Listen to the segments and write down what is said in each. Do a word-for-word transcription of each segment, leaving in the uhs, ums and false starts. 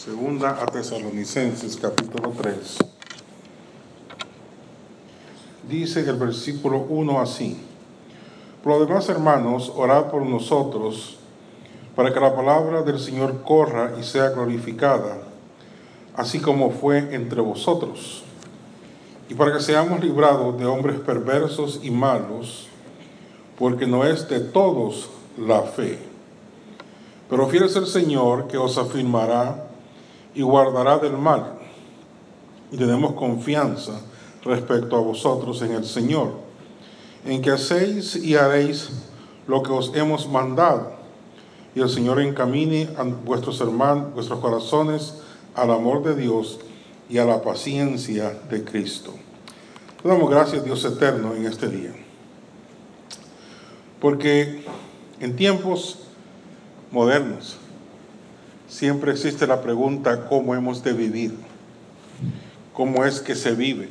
Segunda a Tesalonicenses, capítulo tres. Dice el versículo uno así: Por lo demás, hermanos, orad por nosotros, para que la palabra del Señor corra y sea glorificada, así como fue entre vosotros, y para que seamos librados de hombres perversos y malos, porque no es de todos la fe. Pero fiel es el Señor, que os afirmará y guardará del mal. Y tenemos confianza respecto a vosotros en el Señor, en que hacéis y haréis lo que os hemos mandado, y el Señor encamine a vuestros hermanos, vuestros corazones al amor de Dios y a la paciencia de Cristo. Le damos gracias, Dios eterno, en este día, porque en tiempos modernos siempre existe la pregunta: ¿cómo hemos de vivir? ¿Cómo es que se vive?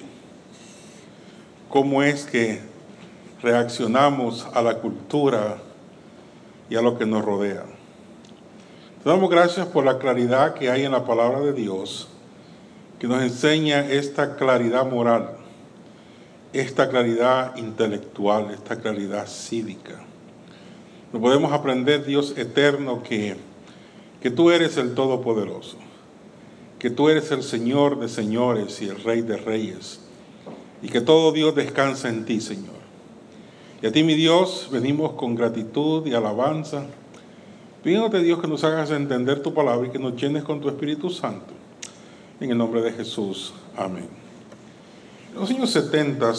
¿Cómo es que reaccionamos a la cultura y a lo que nos rodea? Te damos gracias por la claridad que hay en la palabra de Dios, que nos enseña esta claridad moral, esta claridad intelectual, esta claridad cívica. Nos podemos aprender, Dios eterno, que, que tú eres el Todopoderoso, que tú eres el Señor de señores y el Rey de reyes, y que todo Dios descansa en ti, Señor. Y a ti, mi Dios, venimos con gratitud y alabanza, pidiéndote, Dios, que nos hagas entender tu palabra y que nos llenes con tu Espíritu Santo. En el nombre de Jesús, amén. En los años setenta,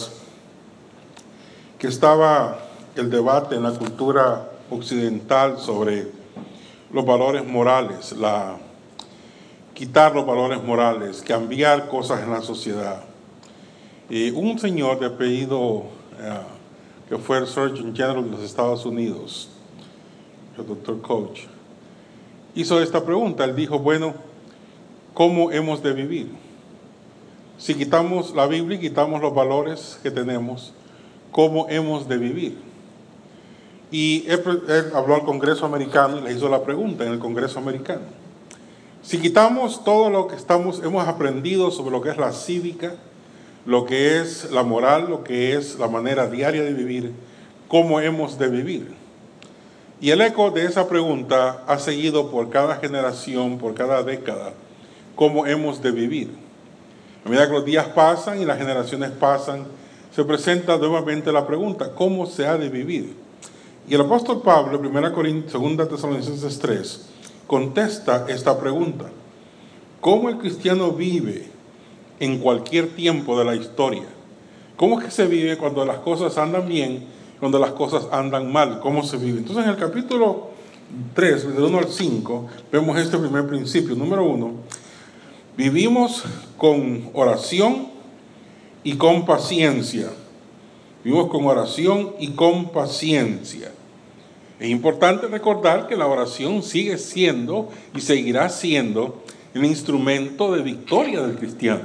que estaba el debate en la cultura occidental sobre los valores morales, la, quitar los valores morales, cambiar cosas en la sociedad. Y un señor de apellido, uh, que fue el Surgeon General de los Estados Unidos, el doctor Koch, hizo esta pregunta. Él dijo, bueno, ¿cómo hemos de vivir? Si quitamos la Biblia y quitamos los valores que tenemos, ¿cómo hemos de vivir? Y él, él habló al Congreso americano y le hizo la pregunta en el Congreso americano. Si quitamos todo lo que estamos, hemos aprendido sobre lo que es la cívica, lo que es la moral, lo que es la manera diaria de vivir, ¿cómo hemos de vivir? Y el eco de esa pregunta ha seguido por cada generación, por cada década, ¿cómo hemos de vivir? A medida que los días pasan y las generaciones pasan, se presenta nuevamente la pregunta, ¿cómo se ha de vivir? Y el apóstol Pablo, primera Corintios, segunda Tesalonicenses tres, contesta esta pregunta: ¿cómo el cristiano vive en cualquier tiempo de la historia? ¿Cómo es que se vive cuando las cosas andan bien, cuando las cosas andan mal? ¿Cómo se vive? Entonces, en el capítulo tres, del uno al cinco, vemos este primer principio. Número uno, vivimos con oración y con paciencia. Vivimos con oración y con paciencia. Es importante recordar que la oración sigue siendo y seguirá siendo el instrumento de victoria del cristiano.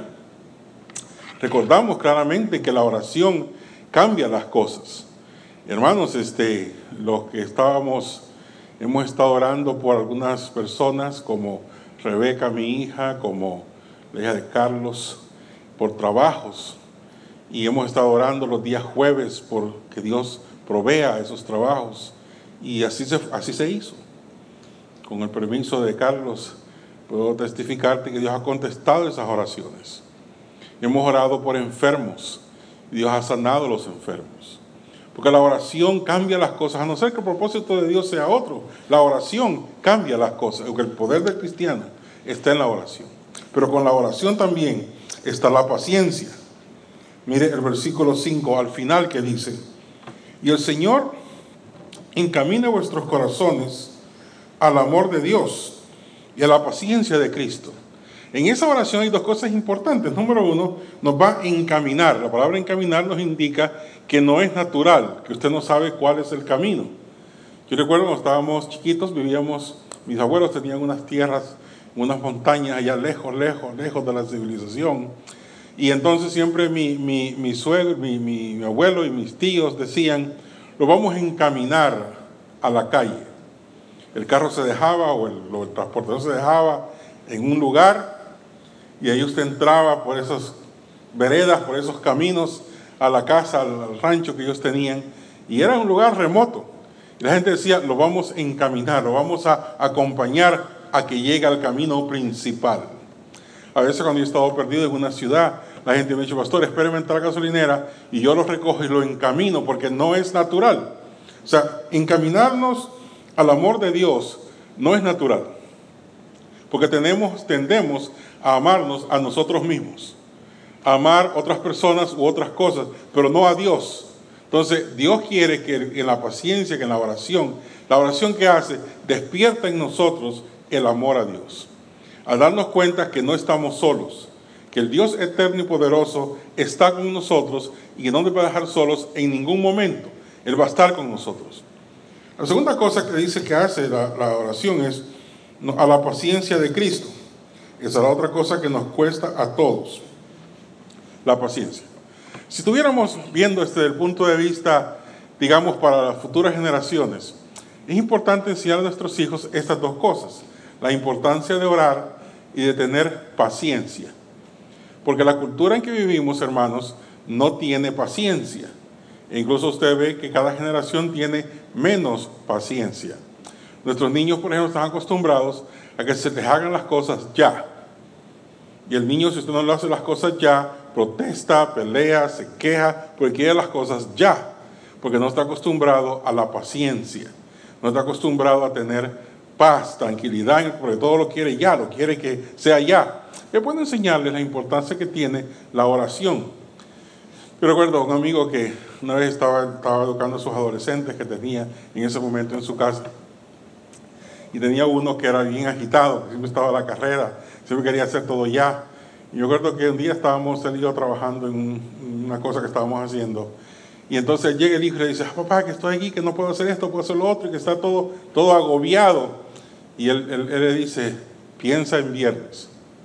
Recordamos claramente que la oración cambia las cosas. Hermanos, este, los que estábamos, hemos estado orando por algunas personas, como Rebeca, mi hija, como la hija de Carlos, por trabajos. Y hemos estado orando los días jueves por que Dios provea esos trabajos. Y así se, así se hizo. Con el permiso de Carlos, puedo testificarte que Dios ha contestado esas oraciones. Hemos orado por enfermos y Dios ha sanado a los enfermos. Porque la oración cambia las cosas, a no ser que el propósito de Dios sea otro. La oración cambia las cosas, porque el poder del cristiano está en la oración. Pero con la oración también está la paciencia. Mire el versículo cinco al final, que dice: y el Señor encamina vuestros corazones al amor de Dios y a la paciencia de Cristo. En esa oración hay dos cosas importantes. Número uno, nos va a encaminar. La palabra encaminar nos indica que no es natural, que usted no sabe cuál es el camino. Yo recuerdo cuando estábamos chiquitos, vivíamos, mis abuelos tenían unas tierras, unas montañas allá lejos, lejos, lejos de la civilización. Y entonces siempre mi, mi, mi suegro, mi, mi, mi abuelo y mis tíos decían, lo vamos a encaminar a la calle. El carro se dejaba o el, o el transportador se dejaba en un lugar y ahí usted entraba por esas veredas, por esos caminos a la casa, al rancho que ellos tenían, y era un lugar remoto. Y la gente decía, lo vamos a encaminar, lo vamos a acompañar a que llegue al camino principal. A veces cuando yo he estado perdido en una ciudad, la gente me ha dicho, pastor, espéreme entrar a la gasolinera y yo lo recojo y lo encamino, porque no es natural. O sea, encaminarnos al amor de Dios no es natural, porque tenemos, tendemos a amarnos a nosotros mismos, a amar otras personas u otras cosas, pero no a Dios. Entonces, Dios quiere que en la paciencia, que en la oración, la oración que hace, despierta en nosotros el amor a Dios. Al darnos cuenta que no estamos solos, que el Dios eterno y poderoso está con nosotros y que no nos va a dejar solos en ningún momento. Él va a estar con nosotros. La segunda cosa que dice que hace la, la oración es a la paciencia de Cristo. Esa es la otra cosa que nos cuesta a todos, la paciencia. Si estuviéramos viendo desde el punto de vista, digamos, para las futuras generaciones, es importante enseñar a nuestros hijos estas dos cosas: la importancia de orar y de tener paciencia. Porque la cultura en que vivimos, hermanos, no tiene paciencia. E incluso usted ve que cada generación tiene menos paciencia. Nuestros niños, por ejemplo, están acostumbrados a que se les hagan las cosas ya. Y el niño, si usted no le hace las cosas ya, protesta, pelea, se queja, porque quiere las cosas ya. Porque no está acostumbrado a la paciencia. No está acostumbrado a tener paz, tranquilidad, porque todo lo quiere ya, lo quiere que sea ya. Yo puedo enseñarles la importancia que tiene la oración. Yo recuerdo a un amigo que una vez estaba, estaba educando a sus adolescentes que tenía en ese momento en su casa. Y tenía uno que era bien agitado, que siempre estaba a la carrera, siempre quería hacer todo ya. Y yo recuerdo que un día estábamos él y yo trabajando en, un, en una cosa que estábamos haciendo. Y entonces llega el hijo y le dice, ah, papá, que estoy aquí, que no puedo hacer esto, puedo hacer lo otro, y que está todo, todo agobiado. Y él, él, él le dice, piensa en viernes.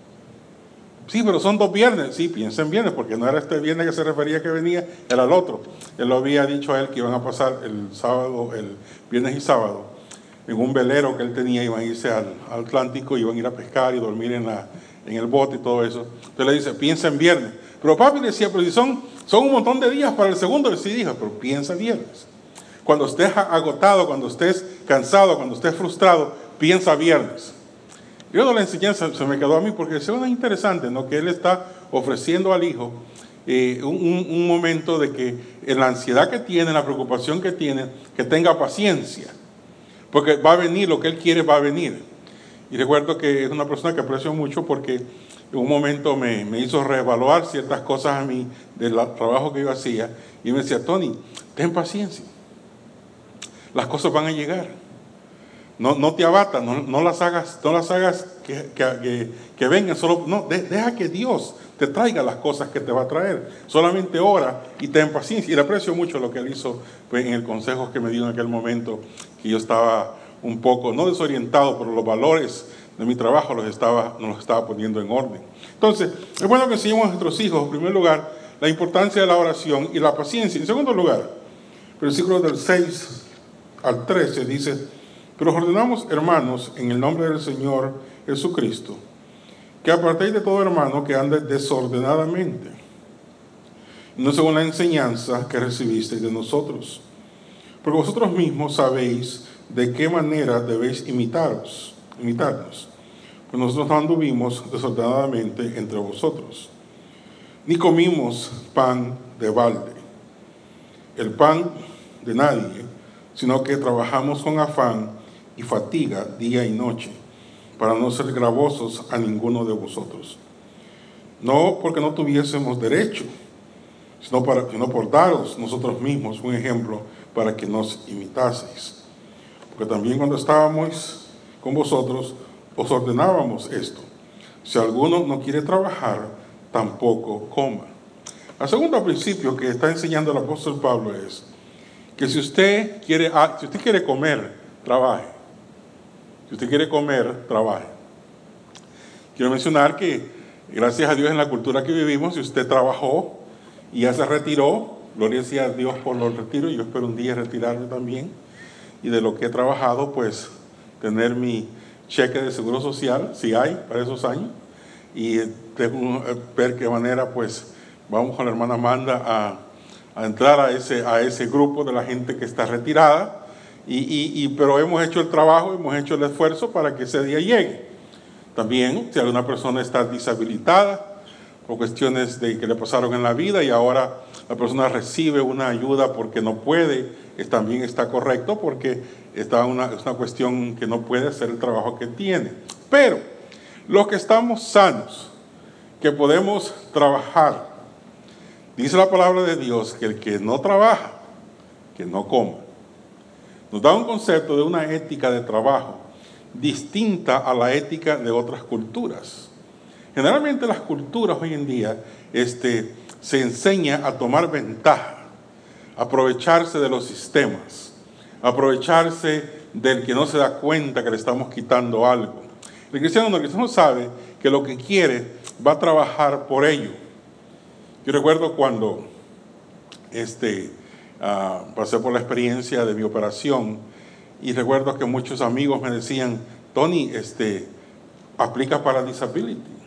Sí, pero son dos viernes. Sí, piensa en viernes, porque no era este viernes que se refería que venía, era el otro. Él lo había dicho a él que iban a pasar el sábado, el viernes y sábado, en un velero que él tenía, iban a irse al, al Atlántico, iban a ir a pescar y dormir en, la, en el bote y todo eso. Entonces le dice, piensa en viernes. Pero papi le decía, pero si son, son un montón de días para el segundo. Y sí dijo, pero piensa viernes. Cuando estés agotado, cuando estés cansado, cuando estés frustrado, piensa viernes. Yo no la enseñanza se me quedó a mí porque es una interesante, ¿no? Que él está ofreciendo al hijo eh, un, un momento de que en la ansiedad que tiene, en la preocupación que tiene, que tenga paciencia. Porque va a venir, lo que él quiere va a venir. Y recuerdo que es una persona que aprecio mucho porque en un momento me, me hizo reevaluar ciertas cosas a mí del trabajo que yo hacía. Y me decía, Tony, ten paciencia. Las cosas van a llegar. No, no te abatas, no, no las hagas, no las hagas que, que, que, que vengan. Solo, no, de, deja que Dios te traiga las cosas que te va a traer. Solamente ora y ten paciencia. Y le aprecio mucho lo que él hizo pues, en el consejo que me dio en aquel momento, que yo estaba un poco, no desorientado, pero los valores de mi trabajo los estaba, nos los estaba poniendo en orden. Entonces, es bueno que enseñemos a nuestros hijos, en primer lugar, la importancia de la oración y la paciencia. En segundo lugar, versículos del seis al trece dice, pero os ordenamos, hermanos, en el nombre del Señor Jesucristo, que apartéis de todo hermano que ande desordenadamente, no según la enseñanza que recibisteis de nosotros, porque vosotros mismos sabéis de qué manera debéis imitaros, imitarnos, pues nosotros no anduvimos desordenadamente entre vosotros, ni comimos pan de balde, el pan de nadie, sino que trabajamos con afán y fatiga día y noche, para no ser gravosos a ninguno de vosotros. No porque no tuviésemos derecho, sino, para, sino por daros nosotros mismos un ejemplo para que nos imitaseis. Porque también cuando estábamos con vosotros, os ordenábamos esto: si alguno no quiere trabajar, tampoco coma. El segundo principio que está enseñando el apóstol Pablo es que si usted quiere, si usted quiere comer, trabaje. Si usted quiere comer, trabaje. Quiero mencionar que, gracias a Dios, en la cultura que vivimos, si usted trabajó y ya se retiró, gloria sea a Dios por los retiros, yo espero un día retirarme también, y de lo que he trabajado, pues, tener mi cheque de seguro social, si hay para esos años, y tengo que ver qué manera pues vamos con la hermana Amanda a, a entrar a ese, a ese grupo de la gente que está retirada, y, y, y, pero hemos hecho el trabajo, hemos hecho el esfuerzo para que ese día llegue. También, si alguna persona está deshabilitada por cuestiones de que le pasaron en la vida y ahora la persona recibe una ayuda porque no puede, es, también está correcto porque está una, es una cuestión que no puede hacer el trabajo que tiene. Pero los que estamos sanos, que podemos trabajar, dice la palabra de Dios que el que no trabaja, que no coma. Nos da un concepto de una ética de trabajo distinta a la ética de otras culturas. Generalmente las culturas hoy en día este, se enseña a tomar ventaja, a aprovecharse de los sistemas, a aprovecharse del que no se da cuenta que le estamos quitando algo. El cristiano no, el cristiano sabe que lo que quiere va a trabajar por ello. Yo recuerdo cuando este, uh, pasé por la experiencia de mi operación y recuerdo que muchos amigos me decían, Tony, este, aplica para disability.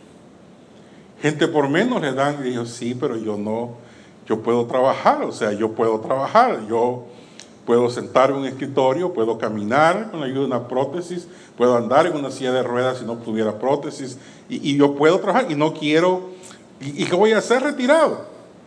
Gente por menos le dan, y yo, sí, pero yo no, yo puedo trabajar, o sea, yo puedo trabajar, yo puedo sentarme en un escritorio, puedo caminar con la ayuda de una prótesis, puedo andar en una silla de ruedas si no tuviera prótesis, y, y yo puedo trabajar, y no quiero, y, y ¿qué voy a hacer retirado?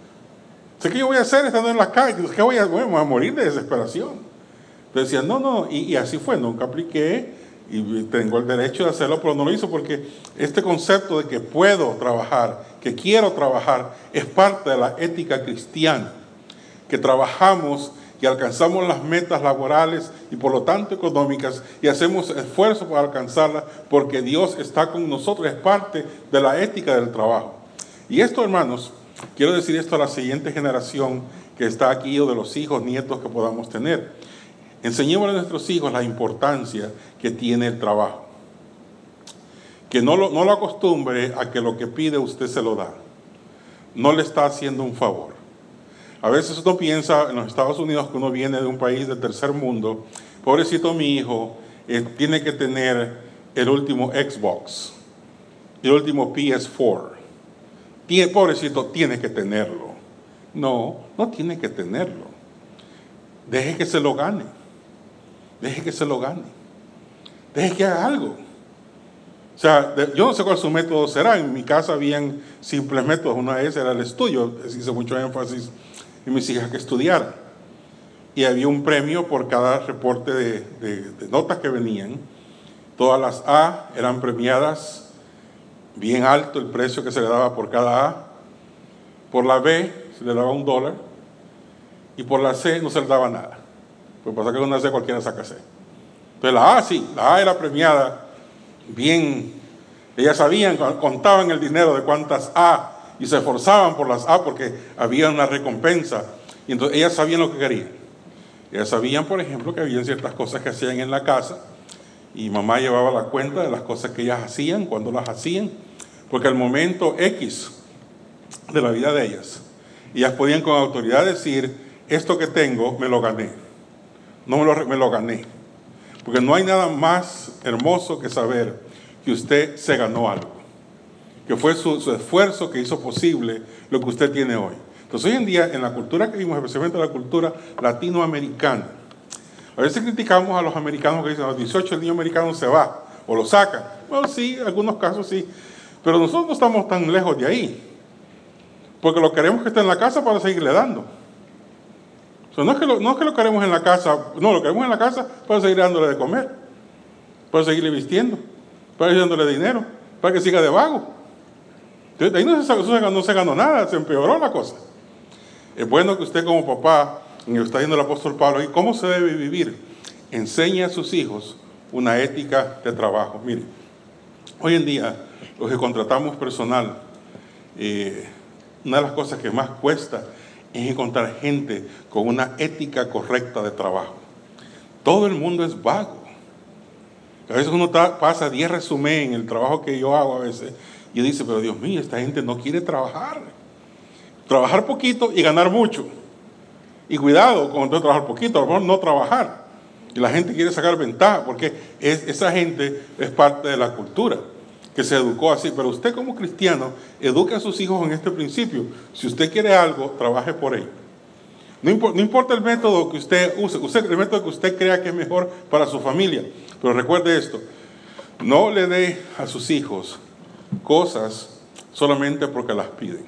Sé que yo voy a hacer estando en la calle, ¿qué voy a, bueno, voy a morir de desesperación? Entonces decían, no, no, y, y así fue, nunca apliqué, y tengo el derecho de hacerlo, pero no lo hizo porque este concepto de que puedo trabajar, que quiero trabajar, es parte de la ética cristiana, que trabajamos y alcanzamos las metas laborales y por lo tanto económicas y hacemos esfuerzo para alcanzarlas porque Dios está con nosotros, es parte de la ética del trabajo. Y esto, hermanos, quiero decir esto a la siguiente generación que está aquí o de los hijos, nietos que podamos tener. Enseñémosle a nuestros hijos la importancia que tiene el trabajo. Que no lo, no lo acostumbre a que lo que pide usted se lo da. No le está haciendo un favor. A veces uno piensa en los Estados Unidos que uno viene de un país del tercer mundo. Pobrecito mi hijo, eh, tiene que tener el último Xbox, el último P S cuatro. Tiene, pobrecito, tiene que tenerlo. No, no tiene que tenerlo. Deje que se lo gane. Deje que se lo gane. Deje que haga algo. O sea, de, yo no sé cuál su método será. En mi casa habían simples métodos. Una vez era el estudio. Hice mucho énfasis en mis hijas que estudiaran. Y había un premio por cada reporte de, de, de notas que venían. Todas las A eran premiadas bien alto el precio que se le daba por cada A. Por la B se le daba un dólar. Y por la C no se le daba nada. Pues pasa que una C cualquiera saca C. Entonces la A sí, la A era premiada bien. Ellas sabían, contaban el dinero de cuántas A y se esforzaban por las A porque había una recompensa. Y entonces ellas sabían lo que querían. Ellas sabían, por ejemplo, que había ciertas cosas que hacían en la casa y mamá llevaba la cuenta de las cosas que ellas hacían, cuando las hacían, porque al momento X de la vida de ellas, ellas podían con autoridad decir, esto que tengo me lo gané. No me lo, me lo gané. Porque no hay nada más hermoso que saber que usted se ganó algo. Que fue su, su esfuerzo que hizo posible lo que usted tiene hoy. Entonces hoy en día, en la cultura que vimos, especialmente la cultura latinoamericana, a veces criticamos a los americanos que dicen, a los dieciocho el niño americano se va, o lo sacan. Bueno, sí, en algunos casos sí. Pero nosotros no estamos tan lejos de ahí. Porque lo queremos que esté en la casa para seguirle dando. O sea, no, es que lo, no es que lo queremos en la casa, no, lo queremos en la casa para seguir dándole de comer, para seguirle vistiendo, para seguir dándole dinero, para que siga de vago. Entonces, de ahí no se, no se ganó nada, se empeoró la cosa. Es bueno que usted como papá, y está diciendo el apóstol Pablo, ¿y cómo se debe vivir? Enseña a sus hijos una ética de trabajo. Mire, hoy en día, los que contratamos personal, eh, una de las cosas que más cuesta es encontrar gente con una ética correcta de trabajo. Todo el mundo es vago. A veces uno ta, pasa diez resúmenes en el trabajo que yo hago a veces y dice, pero Dios mío, esta gente no quiere trabajar. Trabajar poquito y ganar mucho. Y cuidado con trabajar poquito, a lo mejor no trabajar. Y la gente quiere sacar ventaja porque es, esa gente es parte de la cultura, que se educó así. Pero usted como cristiano, eduque a sus hijos en este principio. Si usted quiere algo, trabaje por ello. No, impo- no importa el método que usted use, use el método que usted crea que es mejor para su familia. Pero recuerde esto, no le dé a sus hijos cosas solamente porque las piden.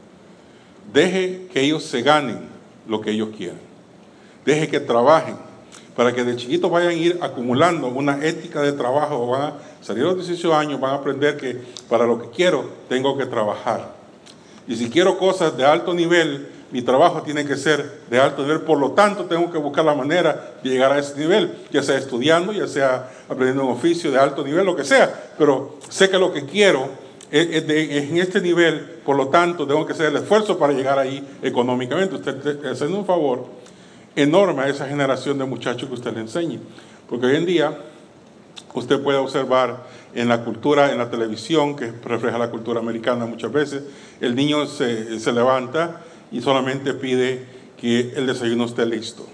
Deje que ellos se ganen lo que ellos quieran. Deje que trabajen, para que de chiquitos vayan a ir acumulando una ética de trabajo. Van a salir a los dieciocho años, van a aprender que para lo que quiero tengo que trabajar. Y si quiero cosas de alto nivel, mi trabajo tiene que ser de alto nivel. Por lo tanto, tengo que buscar la manera de llegar a ese nivel, ya sea estudiando, ya sea aprendiendo un oficio de alto nivel, lo que sea. Pero sé que lo que quiero es, es, de, es en este nivel, por lo tanto, tengo que hacer el esfuerzo para llegar ahí económicamente. Usted está haciendo un favor enorme a esa generación de muchachos que usted le enseñe. Porque hoy en día usted puede observar en la cultura, en la televisión, que refleja la cultura americana muchas veces, el niño se, se levanta y solamente pide que el desayuno esté listo,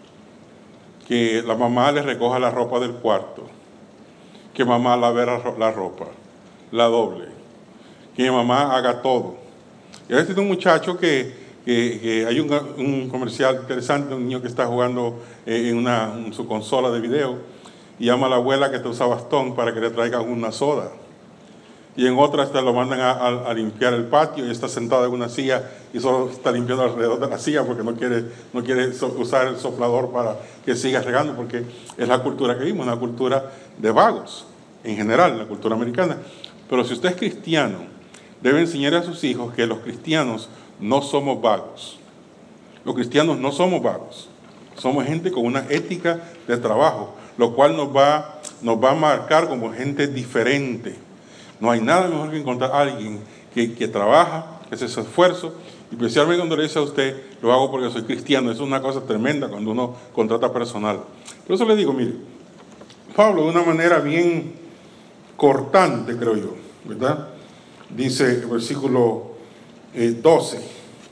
que la mamá le recoja la ropa del cuarto, que mamá lave la ropa, la doble, que mi mamá haga todo. Y a veces tiene un muchacho que Que, que hay un, un comercial interesante, un niño que está jugando eh, en, una, en su consola de video y llama a la abuela que te usa bastón para que le traigan una soda. Y en otra te lo mandan a, a, a limpiar el patio y está sentado en una silla y solo está limpiando alrededor de la silla porque no quiere, no quiere so, usar el soplador para que siga regando, porque es la cultura que vimos, una cultura de vagos en general, la cultura americana. Pero si usted es cristiano, debe enseñar a sus hijos que los cristianos no somos vagos. Los cristianos no somos vagos. Somos gente con una ética de trabajo, lo cual nos va, nos va a marcar como gente diferente. No hay nada mejor que encontrar a alguien que, que trabaja, que hace ese esfuerzo, y especialmente cuando le dice a usted, lo hago porque soy cristiano. Eso es una cosa tremenda cuando uno contrata personal. Por eso le digo, mire, Pablo, de una manera bien cortante, creo yo, ¿verdad? Dice el versículo Eh, doce,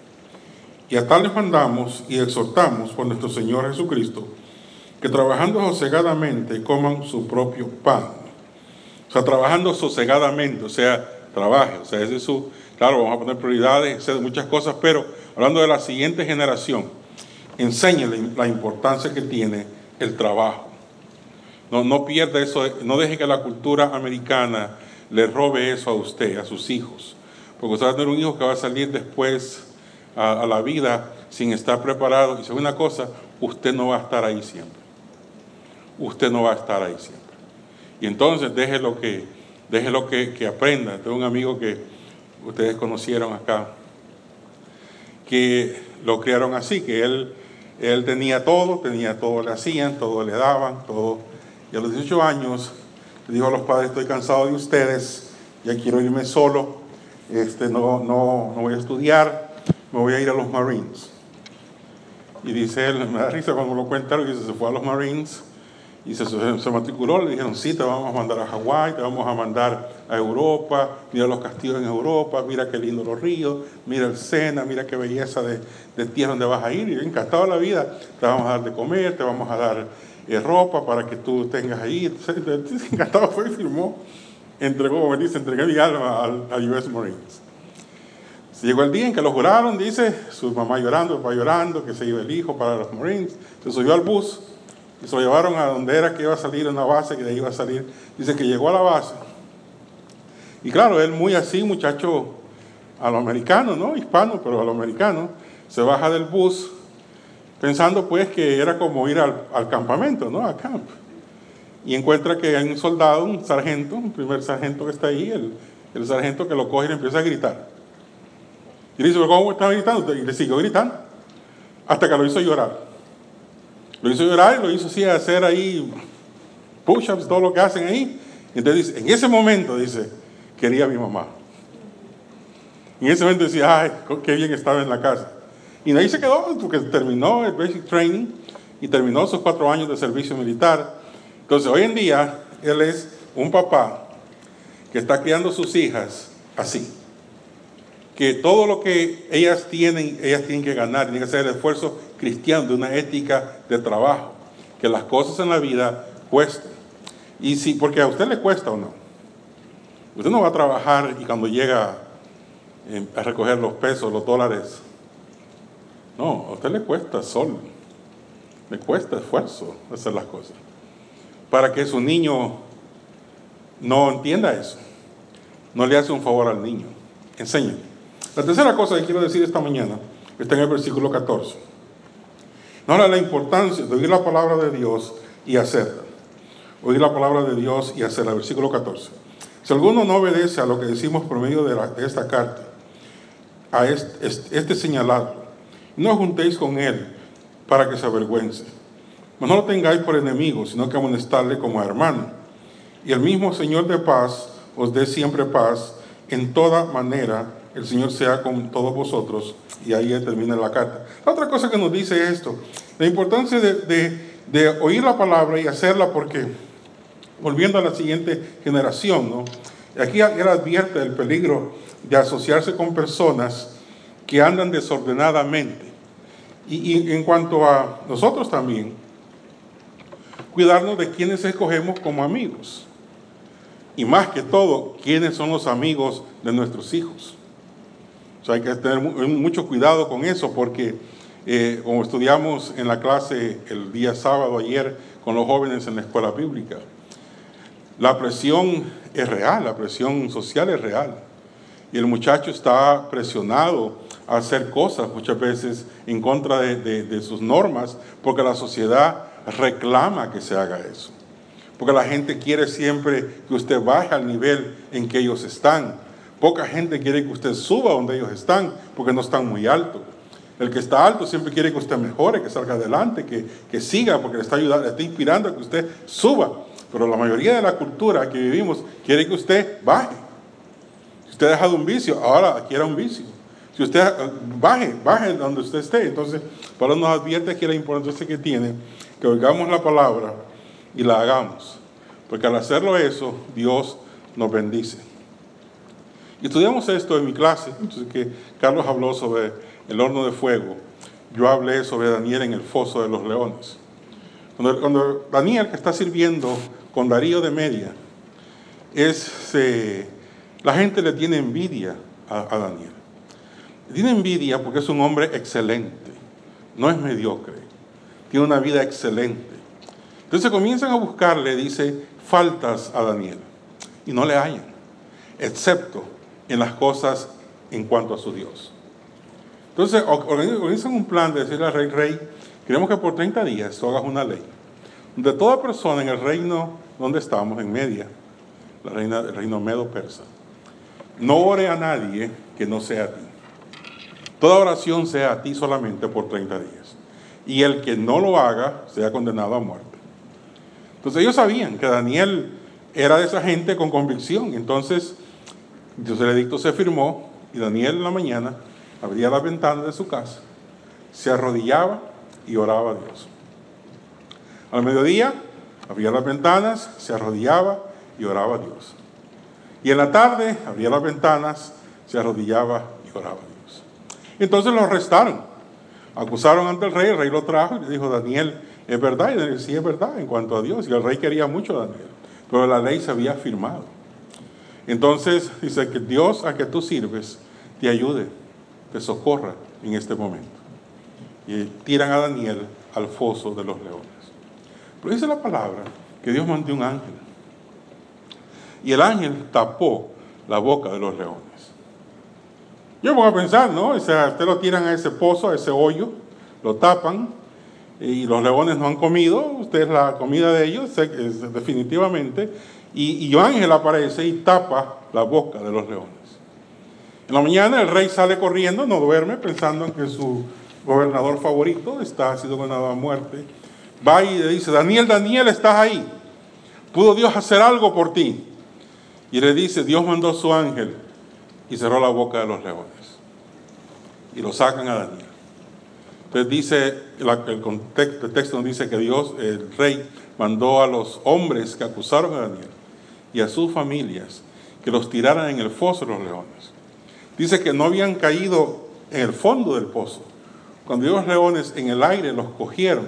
y a tales mandamos y exhortamos por nuestro Señor Jesucristo, que trabajando sosegadamente coman su propio pan. O sea, trabajando sosegadamente, o sea, trabaje, o sea, ese es su, claro, vamos a poner prioridades, hacer muchas cosas, pero hablando de la siguiente generación, enséñale la importancia que tiene el trabajo. No, no pierda eso, no deje que la cultura americana le robe eso a usted, a sus hijos. Porque usted va a tener un hijo que va a salir después a, a la vida sin estar preparado. Y sabe una cosa, usted no va a estar ahí siempre. Usted no va a estar ahí siempre. Y entonces déjelo que, déjelo que, que aprenda. Tengo un amigo que ustedes conocieron acá, que lo criaron así, que él, él tenía todo, tenía todo, le hacían, todo le daban, todo. Y a los dieciocho años le dijo a los padres, estoy cansado de ustedes, ya quiero irme solo. Este, no, no, no voy a estudiar, me voy a ir a los Marines. Y dice él, me da risa cuando lo cuenta, y dice, se fue a los Marines y se, se matriculó. Le dijeron, sí, te vamos a mandar a Hawái, te vamos a mandar a Europa, mira los castillos en Europa, mira qué lindo los ríos, mira el Sena, mira qué belleza de, de tierra donde vas a ir. Y yo, encantado de la vida, te vamos a dar de comer, te vamos a dar eh, ropa para que tú tengas ahí. Entonces, encantado fue y firmó. Entregó, como dice, entregué mi alma al, al U S Marines. Se llegó el día en que lo juraron, dice, su mamá llorando, el papá llorando, que se iba el hijo para los Marines. Se subió al bus y se lo llevaron a donde era que iba a salir, una base, que de ahí iba a salir. Dice que llegó a la base. Y claro, él muy así, muchacho a lo americano, ¿no? Hispano, pero a lo americano. Se baja del bus pensando pues que era como ir al, al campamento, ¿no? Al camp. Y encuentra que hay un soldado, un sargento, un primer sargento que está ahí, el, el sargento que lo coge y le empieza a gritar. Y le dice, ¿pero cómo está gritando? Y le siguió gritando, hasta que lo hizo llorar. Lo hizo llorar y lo hizo así, hacer ahí push-ups, todo lo que hacen ahí. Entonces dice, en ese momento, dice, quería a mi mamá. Y en ese momento decía, ay, qué bien estaba en la casa. Y de ahí se quedó, porque terminó el basic training y terminó sus cuatro años de servicio militar. Entonces, hoy en día, él es un papá que está criando sus hijas así. Que todo lo que ellas tienen, ellas tienen que ganar, tienen que hacer el esfuerzo cristiano de una ética de trabajo. que las cosas en la vida cuestan. Y si, porque a usted le cuesta o no. Usted no va a trabajar y cuando llega eh, a recoger los pesos, los dólares. No, a usted le cuesta sol. Le cuesta esfuerzo hacer las cosas. Para que su niño no entienda eso. No le hace un favor al niño. Enséñale. La tercera cosa que quiero decir esta mañana está en el versículo catorce. Ahora, la importancia de oír la palabra de Dios y hacerla. Oír la palabra de Dios y hacerla. Versículo catorce. Si alguno no obedece a lo que decimos por medio de, la, de esta carta, a este, este, este señalado, no juntéis con él para que se avergüence. Mas no lo tengáis por enemigo, sino que amonestarle como a hermano. Y el mismo Señor de paz os dé siempre paz en toda manera. El Señor sea con todos vosotros. Y ahí termina la carta. La otra cosa que nos dice es esto: la importancia de, de, de oír la palabra y hacerla, porque, volviendo a la siguiente generación, ¿no? Aquí él advierte el peligro de asociarse con personas que andan desordenadamente. Y, y en cuanto a nosotros también, cuidarnos de quienes escogemos como amigos. Y más que todo, quiénes son los amigos de nuestros hijos. O sea, hay que tener mucho cuidado con eso, porque eh, como estudiamos en la clase el día sábado ayer con los jóvenes en la escuela bíblica, la presión es real, la presión social es real. Y el muchacho está presionado a hacer cosas muchas veces en contra de, de, de sus normas, porque la sociedad reclama que se haga eso. Porque la gente quiere siempre que usted baje al nivel en que ellos están. Poca gente quiere que usted suba donde ellos están, porque no están muy altos. El que está alto siempre quiere que usted mejore, que salga adelante, que, que siga, porque le está ayudando, le está inspirando a que usted suba. Pero la mayoría de la cultura que vivimos quiere que usted baje. Si usted ha dejado un vicio, ahora quiera un vicio. Si usted baje, baje donde usted esté. Entonces, Pablo nos advierte aquí la importancia que tiene que oigamos la palabra y la hagamos. Porque al hacerlo eso, Dios nos bendice. Y estudiamos esto en mi clase, entonces que Carlos habló sobre el horno de fuego. Yo hablé sobre Daniel en el foso de los leones. Cuando, cuando Daniel, que está sirviendo con Darío de Media, es, eh, la gente le tiene envidia a, a Daniel. Le tiene envidia porque es un hombre excelente, no es mediocre, tiene una vida excelente. Entonces comienzan a buscarle, dice, faltas a Daniel, y no le hallan, excepto en las cosas en cuanto a su Dios. Entonces organizan un plan de decirle al rey, rey, queremos que por treinta días tú hagas una ley, donde toda persona en el reino donde estamos, en Media, la reina, el reino medo-persa, no ore a nadie que no sea a ti. Toda oración sea a ti solamente por treinta días. Y el que no lo haga, sea condenado a muerte. Entonces ellos sabían que Daniel era de esa gente con convicción. Entonces, entonces el edicto se firmó y Daniel en la mañana abría las ventanas de su casa, se arrodillaba y oraba a Dios. Al mediodía, abría las ventanas, se arrodillaba y oraba a Dios. Y en la tarde, abría las ventanas, se arrodillaba y oraba a Dios. Entonces lo arrestaron, acusaron ante el rey, el rey lo trajo y le dijo, Daniel, ¿es verdad? Y Daniel, sí, es verdad en cuanto a Dios. Y el rey quería mucho a Daniel, pero la ley se había firmado. Entonces dice que Dios a que tú sirves te ayude, te socorra en este momento. Y tiran a Daniel al foso de los leones. Pero dice la palabra que Dios mandó un ángel. Y el ángel tapó la boca de los leones. Yo me voy a pensar, ¿no? O sea, usted lo tiran a ese pozo, a ese hoyo, lo tapan, y los leones no han comido, usted es la comida de ellos, definitivamente, y, y un ángel aparece y tapa la boca de los leones. En la mañana el rey sale corriendo, no duerme, pensando en que su gobernador favorito está, ha sido condenado a muerte. Va y le dice, Daniel, Daniel, estás ahí. ¿Pudo Dios hacer algo por ti? Y le dice, Dios mandó su ángel y cerró la boca de los leones. Y lo sacan a Daniel. Entonces dice, el, contexto, el texto nos dice que Dios, el rey, mandó a los hombres que acusaron a Daniel y a sus familias que los tiraran en el foso de los leones. Dice que no habían caído en el fondo del pozo. Cuando los leones en el aire los cogieron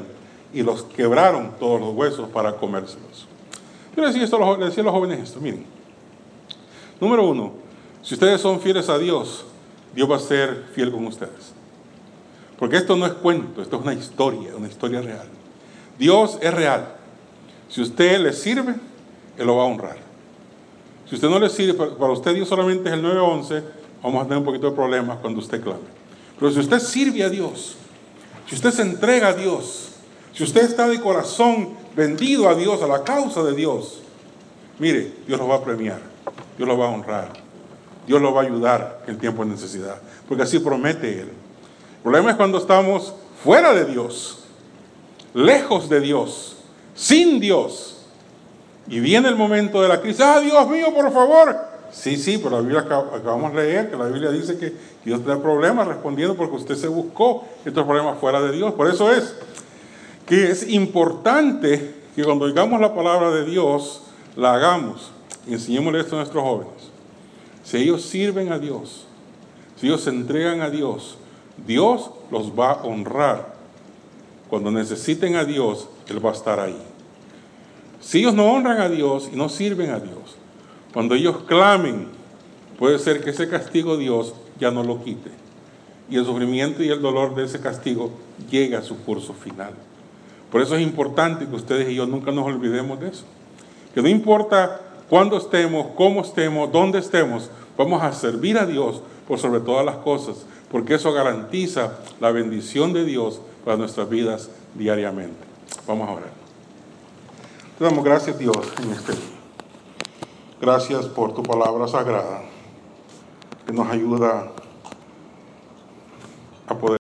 y los quebraron todos los huesos para comérselos. Yo le decía, esto, le decía a los jóvenes esto, miren, número uno, si ustedes son fieles a Dios, Dios va a ser fiel con ustedes. Porque esto no es cuento, esto es una historia, una historia real. Dios es real. Si usted le sirve, Él lo va a honrar. Si usted no le sirve, para usted Dios solamente es el nueve once, vamos a tener un poquito de problemas cuando usted clame. Pero si usted sirve a Dios, si usted se entrega a Dios, si usted está de corazón vendido a Dios, a la causa de Dios, mire, Dios lo va a premiar, Dios lo va a honrar, Dios lo va a ayudar en tiempo de necesidad, porque así promete Él. El problema es cuando estamos fuera de Dios, lejos de Dios, sin Dios, y viene el momento de la crisis. ¡Ah, Dios mío, por favor! Sí, sí, pero la Biblia acabamos de leer que la Biblia dice que Dios te da problemas respondiendo porque usted se buscó estos problemas fuera de Dios. Por eso es que es importante que cuando oigamos la palabra de Dios, la hagamos y enseñémosle esto a nuestros jóvenes. Si ellos sirven a Dios, si ellos se entregan a Dios, Dios los va a honrar. Cuando necesiten a Dios, Él va a estar ahí. Si ellos no honran a Dios y no sirven a Dios, cuando ellos clamen, puede ser que ese castigo Dios ya no lo quite. Y el sufrimiento y el dolor de ese castigo llegue a su curso final. Por eso es importante que ustedes y yo nunca nos olvidemos de eso. Que no importa cuándo estemos, cómo estemos, dónde estemos, vamos a servir a Dios por sobre todas las cosas, porque eso garantiza la bendición de Dios para nuestras vidas diariamente. Vamos a orar. Te damos gracias, Dios, en este día. Gracias por tu palabra sagrada, que nos ayuda a poder